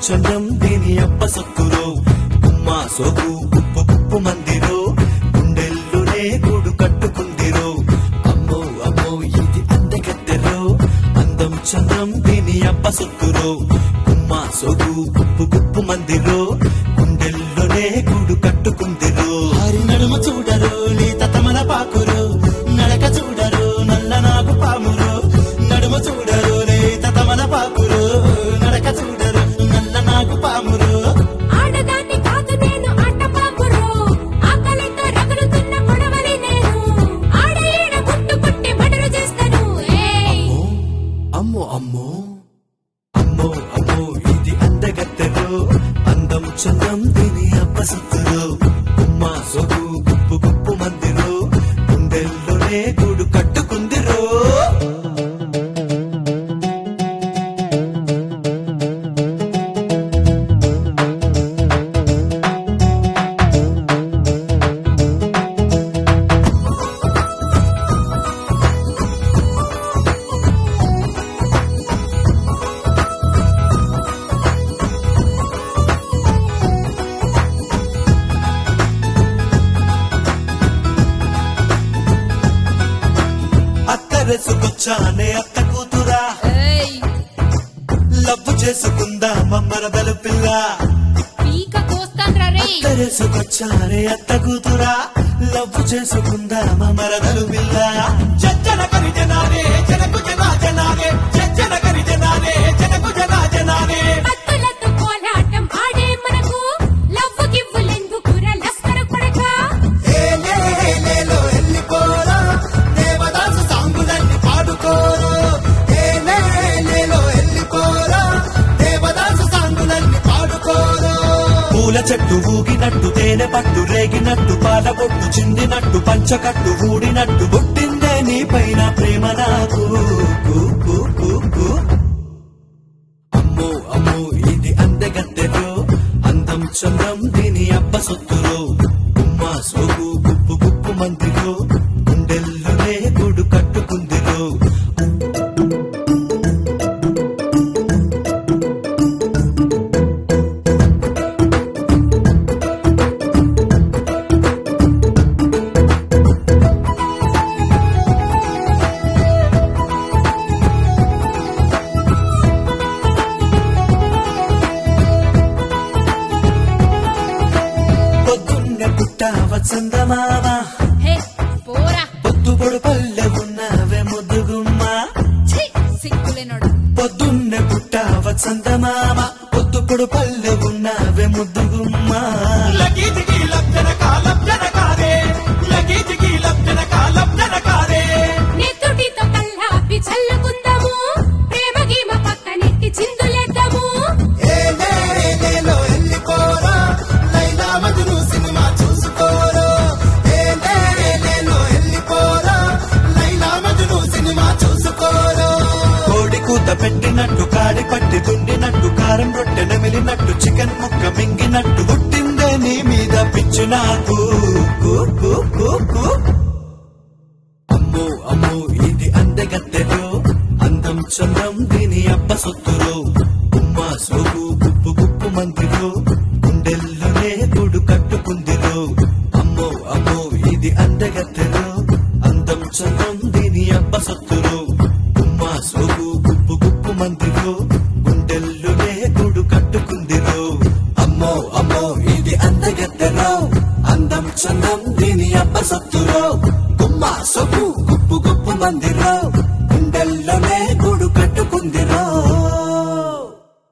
చందం దీని అప్ప సొత్తురో ఉమ్మా సోకు కుప్పు కుప్పు మందిరో గుండెల్లోనే గూడు కట్టుకుందిరో అమ్మో అమ్మో ఇది అందగత్తెరో అందం చందం దీని అప్ప సొత్తురో ఉమ్మా సోకు కుప్పు కుప్పు మందిరో గుండెల్లోనే గూడు కట్టుకుందిరో హరి నడుమ చూడరు లేత తమల పాకురు నడక చూడరు నల్ల నాగు పామురు నడుమ చూడరు లేత తమల పాకురు నడక చూడరు నల్ల నాగు పామురు ఆడదాన్ని కాదు నేను ఆటపాకురు ఆకలితో రగులుతున్న కొడవలి నేను ఆడ ఈడ గుట్టు కొట్టి మర్డర్ చేస్తాను ఏయ్ అమ్మో అమ్మో అమ్మో అమ్మో ఇది అందగత్తెరో అందం చందం దీని అప్ప సొత్తురో ఉమ్మా సోకు గుప్పు గుప్పు మందిరో గుండెల్లోనే గూడు కట్టుకుందిరో అత్తరేసుకొచ్చానే అత్త కూతురా ఏయ్ లవ్వు చేసుకుందా మమ్మరదలు పిల్ల పీక కోస్తాన్రా రేయ్ అత్తరేసుకొచ్చానే అత్త కూతురా లవ్వు చేసుకుందా మమ్మరదలు పిల్ల చచ్చన కరి జనానే జనకు జనా జనానే చచ్చన కరి జనానే జనకు జనా జనానే పత్తులతో కోలాటం ఆడే మనకు లవ్వు గివ్వులెందుకురా లస్కర కొడకా ఏలేలో ఎల్లిపోరా దేవదాసు సాంగులన్నీ పాడుకోరు ఏలేలో ఎల్లిపోరా దేవదాసు సాంగులన్నీ పాడుకోరు పూల చెట్టు ఊగినట్టు తేనె పట్టు రేగినట్టు పాల బొట్టు చిందినట్టు పంచకట్టు ఊడినట్టు పుట్టిందే నీ పైన ప్రేమ నాకు కూ, కూ, కూ, కూ. అమ్మో అమ్మో ఇది అందగత్తెరో అందం చందం దీని అప్ప సొత్తురో ఉమ్మా సోకు గుప్పు గుప్పు మందిరో గుండెల్లోనే గూడు కట్టుకుందిరో పొద్దున్న పుట్టావ చందమామ హే పోరా పొద్దుపొడు పల్లె ఉన్నవే ముద్దుగుమ్మా ఛీ సిగ్గులేనోడు పొద్దున్నే పుట్టావ చందమామ పొద్దుపొడు పల్లె ఉన్నవే ముద్దుగుమ్మా లగీజికి లబ్జన కాలబ్జన కారే లగీజికి లబ్జన కాలబ్జన కారే నెత్తుటితో కల్లాపి చల్లుకుందాము ప్రేమ గీమ పక్కనెట్టి చిందులేద్దాము ఏలేలో ఎల్లిపోరా లైలా మజ్ను సినిమా చూసుకోరా ఏలేలో ఎల్లిపోరా లైలా మజ్ను సినిమా చూసుకోరా కోడి కూత పెట్టినట్టు కాడి పట్టి దుండినట్టు కారం రొట్టె నమిలినట్టు చికెన్ ముక్క మింగినట్టు పుట్టిందే నీ మీద పిచ్చు నాకు కూ, కూ, కూ, కూ. అమ్మో అమ్మో ఇది అందగత్తెరో అందం చందం దీని అప్ప సొత్తురో ఉమ్మా సోకు గుప్పు గుప్పు మందిరో గుండెల్లోనే గూడు కట్టుకుందిరో అమ్మో అమ్మో ఇది అందగత్తెరో అందం చందం దీని అప్ప సొత్తురో ఉమ్మా సోకు గుప్పు గుప్పు మందిరో గుండెల్లోనే గూడు కట్టుకుందిరో అమ్మో అమ్మో ఇది అందగత్తెరో అందం చందం దీని అప్ప సొత్తురో గుమ్మా సోకు గుప్పు గుప్పు మందిరో